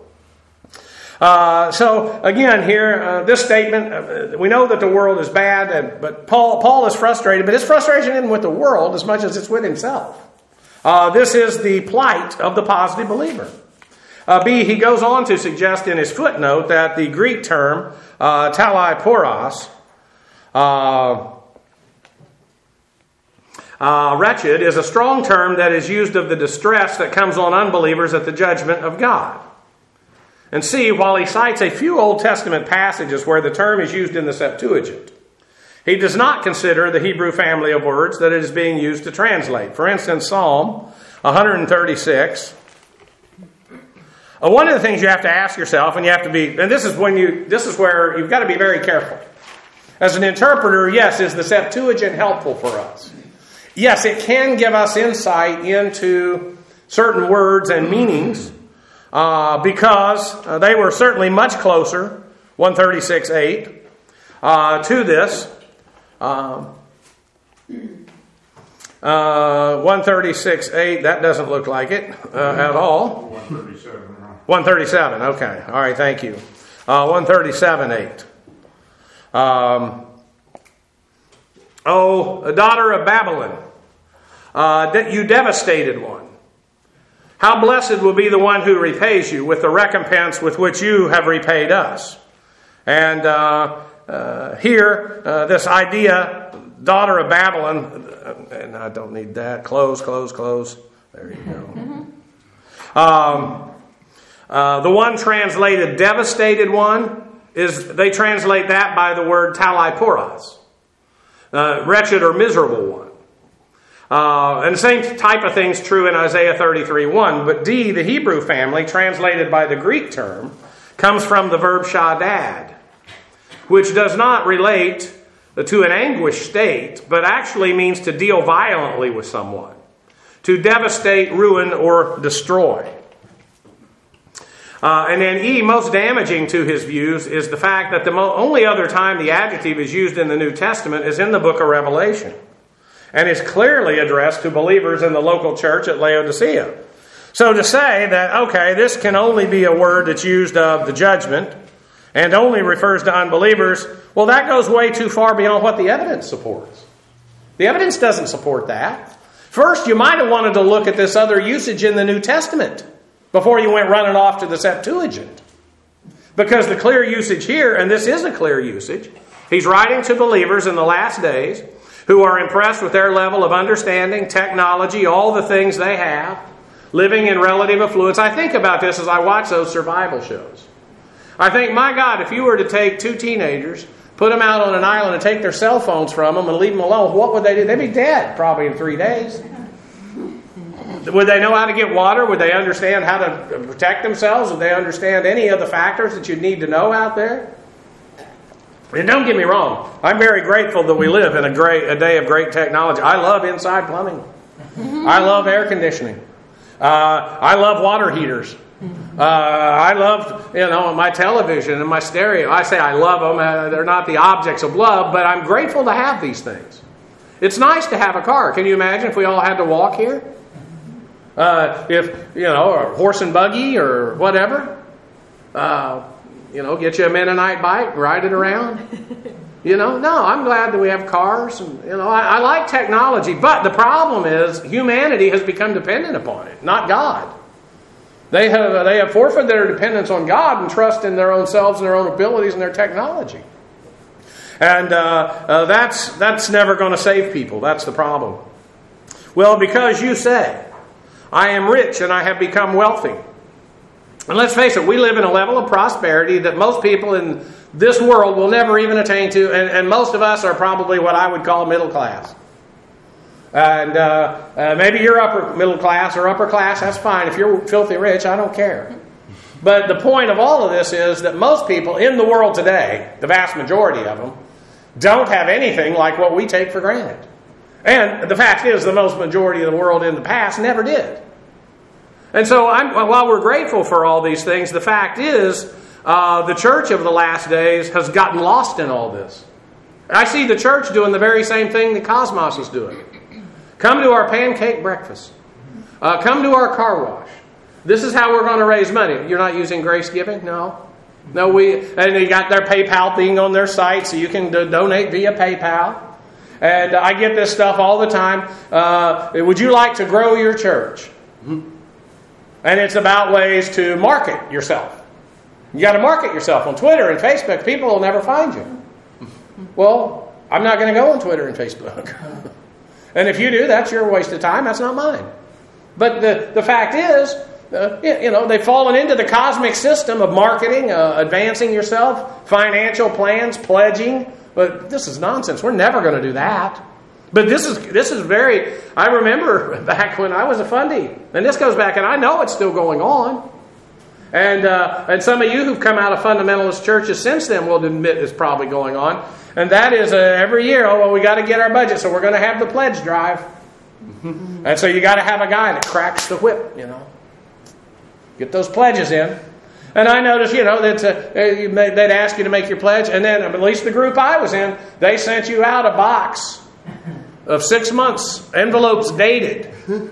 Speaker 1: So again here, this statement, we know that the world is bad, but Paul is frustrated, but his frustration isn't with the world as much as it's with himself. This is the plight of the positive believer. He goes on to suggest in his footnote that the Greek term, talaiporos, wretched, is a strong term that is used of the distress that comes on unbelievers at the judgment of God. And see, while he cites a few Old Testament passages where the term is used in the Septuagint, he does not consider the Hebrew family of words that it is being used to translate. For instance, Psalm 136. One of the things you have to ask yourself, and this is where you've got to be very careful. As an interpreter, yes, is the Septuagint helpful for us? Yes, it can give us insight into certain words and meanings, because they were certainly much closer, 136:8, to this. 136:8, that doesn't look like it at all. 137, okay. All right, thank you. 137:8. Oh, daughter of Babylon, you devastated one. How blessed will be the one who repays you with the recompense with which you have repaid us. And here, this idea, daughter of Babylon, and I don't need that. Close. There you go. The one translated devastated one, they translate that by the word talaiporos, wretched or miserable one. And the same type of thing's true in Isaiah 33:1. But the Hebrew family, translated by the Greek term, comes from the verb shadad, which does not relate to an anguished state, but actually means to deal violently with someone, to devastate, ruin, or destroy. And then most damaging to his views is the fact that the only other time the adjective is used in the New Testament is in the book of Revelation, and is clearly addressed to believers in the local church at Laodicea. So to say that, okay, this can only be a word that's used of the judgment and only refers to unbelievers, well, that goes way too far beyond what the evidence supports. The evidence doesn't support that. First, you might have wanted to look at this other usage in the New Testament before you went running off to the Septuagint. Because the clear usage here, and this is a clear usage, he's writing to believers in the last days who are impressed with their level of understanding, technology, all the things they have, living in relative affluence. I think about this as I watch those survival shows. I think, my God, if you were to take two teenagers, put them out on an island and take their cell phones from them and leave them alone, what would they do? They'd be dead probably in 3 days. Would they know how to get water? Would they understand how to protect themselves? Would they understand any of the factors that you'd need to know out there? And don't get me wrong, I'm very grateful that we live in a day of great technology. I love inside plumbing. I love air conditioning. I love water heaters. I love, my television and my stereo. I say I love them. They're not the objects of love, but I'm grateful to have these things. It's nice to have a car. Can you imagine if we all had to walk here? Or horse and buggy or whatever. Get you a Mennonite bike, ride it around. No, I'm glad that we have cars. And, I like technology, but the problem is humanity has become dependent upon it, not God. They have forfeited their dependence on God and trust in their own selves and their own abilities and their technology. And that's never going to save people. That's the problem. Well, because you say, I am rich and I have become wealthy. And let's face it, we live in a level of prosperity that most people in this world will never even attain to, and most of us are probably what I would call middle class. And maybe you're upper middle class or upper class, that's fine. If you're filthy rich, I don't care. But the point of all of this is that most people in the world today, the vast majority of them, don't have anything like what we take for granted. And the fact is, the most majority of the world in the past never did. And so while we're grateful for all these things, the fact is the church of the last days has gotten lost in all this. I see the church doing the very same thing that Cosmos is doing. Come to our pancake breakfast. Come to our car wash. This is how we're going to raise money. You're not using Grace Giving? No. And they got their PayPal thing on their site, so you can donate via PayPal. And I get this stuff all the time. Would you like to grow your church? And it's about ways to market yourself. You got to market yourself on Twitter and Facebook. People will never find you. Well, I'm not going to go on Twitter and Facebook. And if you do, that's your waste of time. That's not mine. But the fact is, they've fallen into the cosmic system of marketing, advancing yourself, financial plans, pledging. But this is nonsense. We're never going to do that. But this is very... I remember back when I was a fundie, and this goes back, and I know it's still going on. And some of you who've come out of fundamentalist churches since then will admit it's probably going on. And that is every year, we got to get our budget, so we're going to have the pledge drive. And so you got to have a guy that cracks the whip, Get those pledges in. And I noticed, they'd ask you to make your pledge, and then, at least the group I was in, they sent you out a box of 6 months, envelopes dated.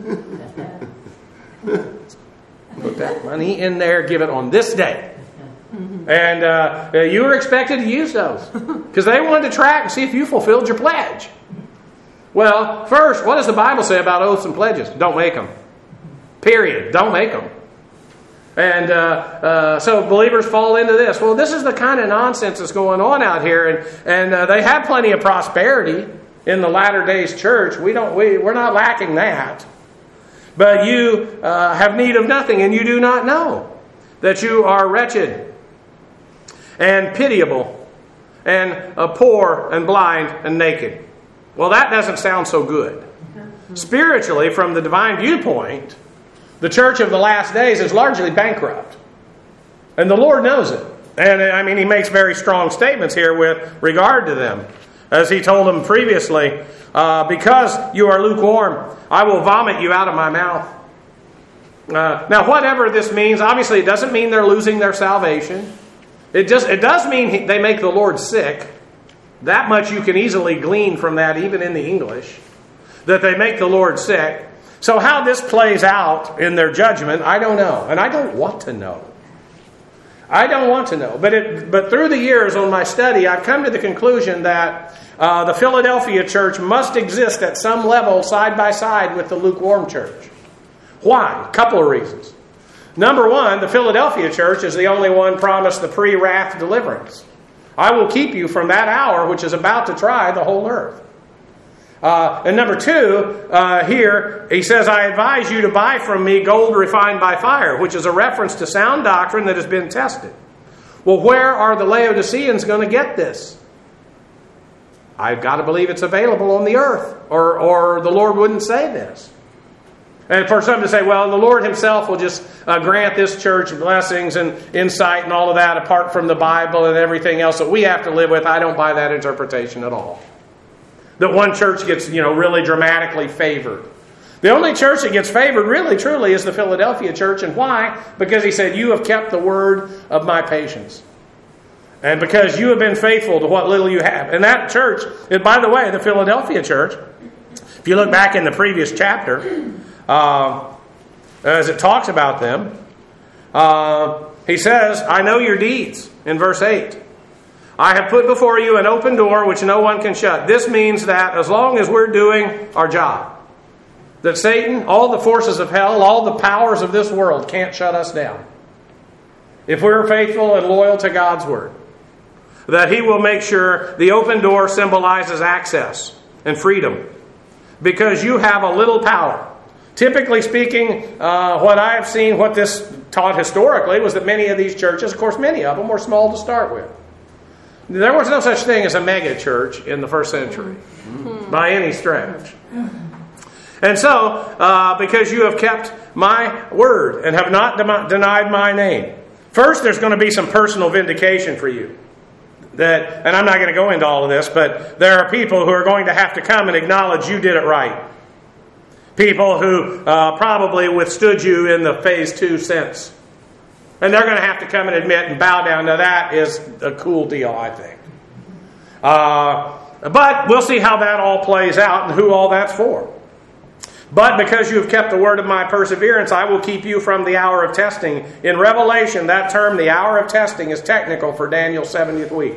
Speaker 1: Put that money in there, give it on this day. And you were expected to use those because they wanted to track and see if you fulfilled your pledge. Well, first, what does the Bible say about oaths and pledges? Don't make them. Period. Don't make them. And so believers fall into this. Well, this is the kind of nonsense that's going on out here. And they have plenty of prosperity in the latter days church. We're not lacking that. But you have need of nothing, and you do not know that you are wretched and pitiable and poor and blind and naked. Well, that doesn't sound so good. Spiritually, from the divine viewpoint, the church of the last days is largely bankrupt. And the Lord knows it. And He makes very strong statements here with regard to them. As He told them previously, because you are lukewarm, I will vomit you out of my mouth. Now, whatever this means, obviously it doesn't mean they're losing their salvation. It does mean they make the Lord sick. That much you can easily glean from that, even in the English. That they make the Lord sick. So how this plays out in their judgment, I don't know. And I don't want to know. I don't want to know. But through the years on my study, I've come to the conclusion that the Philadelphia church must exist at some level side by side with the lukewarm church. Why? A couple of reasons. Number one, the Philadelphia church is the only one promised the pre-wrath deliverance. I will keep you from that hour which is about to try the whole earth. And number two, here, he says, I advise you to buy from me gold refined by fire, which is a reference to sound doctrine that has been tested. Well, where are the Laodiceans going to get this? I've got to believe it's available on the earth, or the Lord wouldn't say this. And for some to say, well, the Lord himself will just grant this church blessings and insight and all of that apart from the Bible and everything else that we have to live with, I don't buy that interpretation at all. That one church gets, really dramatically favored. The only church that gets favored, really, truly, is the Philadelphia church. And why? Because he said, you have kept the word of my patience. And because you have been faithful to what little you have. And that church, and by the way, the Philadelphia church, if you look back in the previous chapter, as it talks about them, he says, I know your deeds, in verse 8. I have put before you an open door which no one can shut. This means that as long as we're doing our job, that Satan, all the forces of hell, all the powers of this world can't shut us down. If we're faithful and loyal to God's word, that he will make sure the open door symbolizes access and freedom. Because you have a little power. Typically speaking, what I have seen, what this taught historically, was that many of these churches, of course many of them, were small to start with. There was no such thing as a mega church in the first century, by any stretch. And so, because you have kept my word and have not denied my name. First, there's going to be some personal vindication for you. And I'm not going to go into all of this, but there are people who are going to have to come and acknowledge you did it right. People who probably withstood you in the phase 2 sense. And they're going to have to come and admit and bow down. Now that is a cool deal, I think. But we'll see how that all plays out and who all that's for. But because you have kept the word of my perseverance, I will keep you from the hour of testing. In Revelation, that term, the hour of testing, is technical for Daniel's 70th week.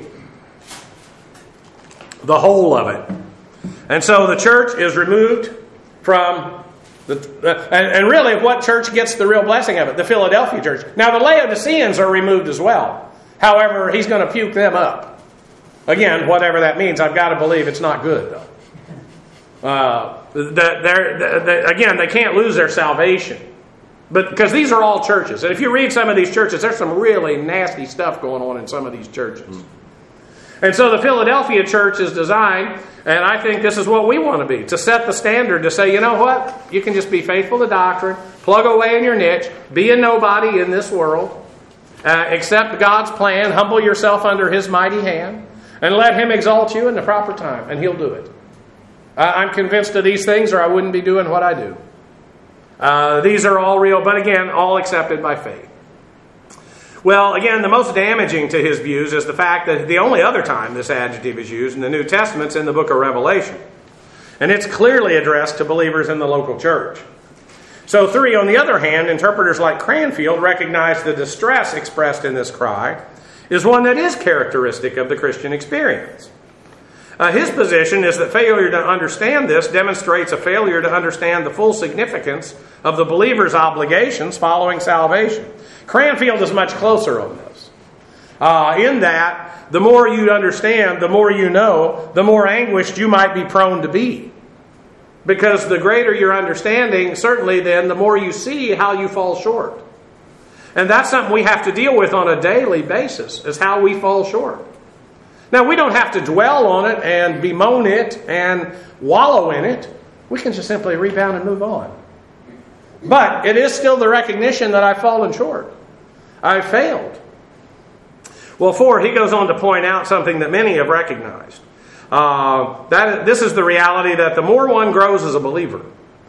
Speaker 1: The whole of it. And so the church is removed from... And really, what church gets the real blessing of it? The Philadelphia church. Now, the Laodiceans are removed as well. However, he's going to puke them up. Again, whatever that means, I've got to believe it's not good, though. Again, they can't lose their salvation. But because these are all churches. And if you read some of these churches, there's some really nasty stuff going on in some of these churches. And so the Philadelphia church is designed, and I think this is what we want to be, to set the standard, to say, you know what? You can just be faithful to doctrine, plug away in your niche, be a nobody in this world, accept God's plan, humble yourself under his mighty hand, and let him exalt you in the proper time, and he'll do it. I'm convinced of these things, or I wouldn't be doing what I do. These are all real, but again, all accepted by faith. Well, again, the most damaging to his views is the fact that the only other time this adjective is used in the New Testament is in the book of Revelation. And it's clearly addressed to believers in the local church. So 3, on the other hand, interpreters like Cranfield recognize the distress expressed in this cry is one that is characteristic of the Christian experience. His position is that failure to understand this demonstrates a failure to understand the full significance of the believer's obligations following salvation. Cranfield is much closer on this. In that, the more you understand, the more you know, the more anguished you might be prone to be. Because the greater your understanding, certainly then, the more you see how you fall short. And that's something we have to deal with on a daily basis, is how we fall short. Now, we don't have to dwell on it and bemoan it and wallow in it. We can just simply rebound and move on. But it is still the recognition that I've fallen short. I've failed. Well, 4, he goes on to point out something that many have recognized. This is the reality that the more one grows as a believer,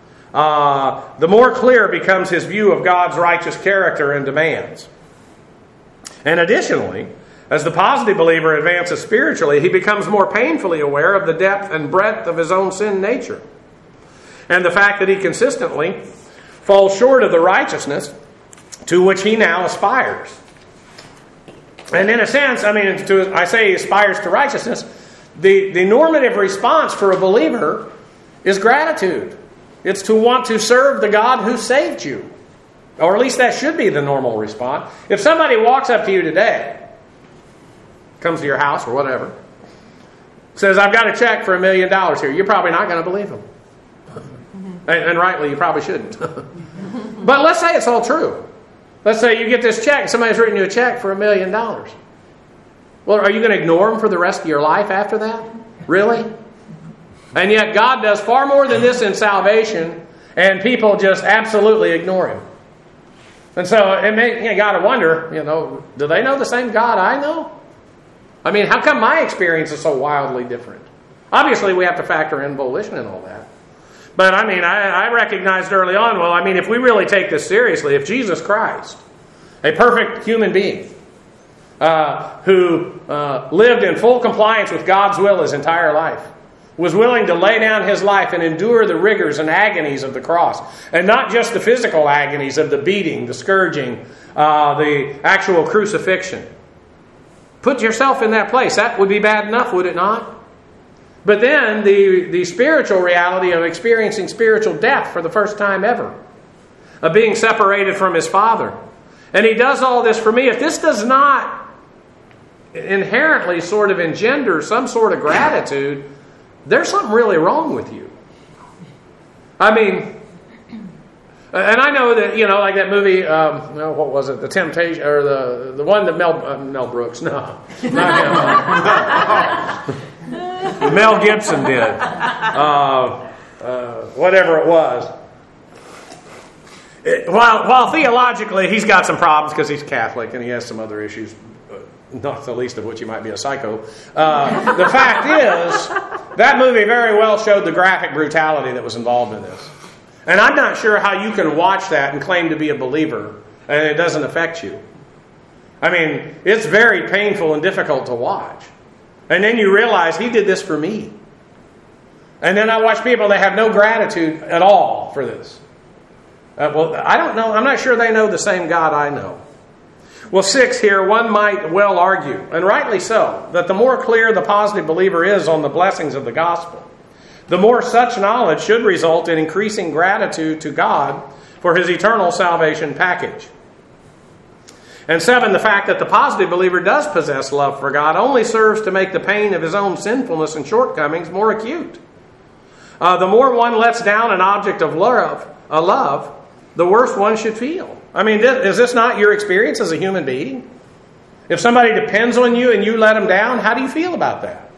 Speaker 1: the more clear becomes his view of God's righteous character and demands. And additionally, as the positive believer advances spiritually, he becomes more painfully aware of the depth and breadth of his own sin nature. and the fact that he consistently falls short of the righteousness to which he now aspires. And in a sense, I say he aspires to righteousness, the normative response for a believer is gratitude. It's to want to serve the God who saved you. Or at least that should be the normal response. If somebody walks up to you today, comes to your house or whatever, says, I've got a check for $1 million here, you're probably not going to believe them. And rightly, you probably shouldn't. But let's say it's all true. Let's say you get this check, somebody's written you a check for $1 million. Well, are you going to ignore them for the rest of your life after that? Really? And yet God does far more than this in salvation, and people just absolutely ignore Him. And so you got to wonder, do they know the same God I know? How come my experience is so wildly different? Obviously, we have to factor in volition and all that. But I recognized early on, if we really take this seriously, if Jesus Christ, a perfect human being, who lived in full compliance with God's will his entire life, was willing to lay down his life and endure the rigors and agonies of the cross, and not just the physical agonies of the beating, the scourging, the actual crucifixion. Put yourself in that place. That would be bad enough, would it not? But then the spiritual reality of experiencing spiritual death for the first time ever, of being separated from his Father. And he does all this for me. If this does not inherently sort of engender some sort of gratitude, there's something really wrong with you. And I know that, like that movie, what was it? The Temptation, or the one that Mel Brooks, no. Not him. Mel Gibson did. Whatever it was. While theologically he's got some problems because he's Catholic and he has some other issues, not the least of which he might be a psycho. The fact is, that movie very well showed the graphic brutality that was involved in this. And I'm not sure how you can watch that and claim to be a believer and it doesn't affect you. It's very painful and difficult to watch. And then you realize he did this for me. And then I watch people that have no gratitude at all for this. I don't know. I'm not sure they know the same God I know. Well, 6 here, one might well argue, and rightly so, that the more clear the positive believer is on the blessings of the gospel, the more such knowledge should result in increasing gratitude to God for His eternal salvation package. And 7, the fact that the positive believer does possess love for God only serves to make the pain of his own sinfulness and shortcomings more acute. The more one lets down an object of love, the worse one should feel. Is this not your experience as a human being? If somebody depends on you and you let them down, how do you feel about that?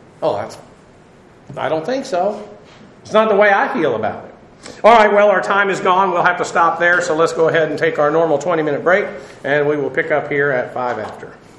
Speaker 1: I don't think so. It's not the way I feel about it. All right, well, our time is gone. We'll have to stop there, so let's go ahead and take our normal 20-minute break, and we will pick up here at 5 after.